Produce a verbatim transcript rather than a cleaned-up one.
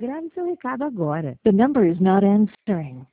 Grave seu recado agora. The number is not answering.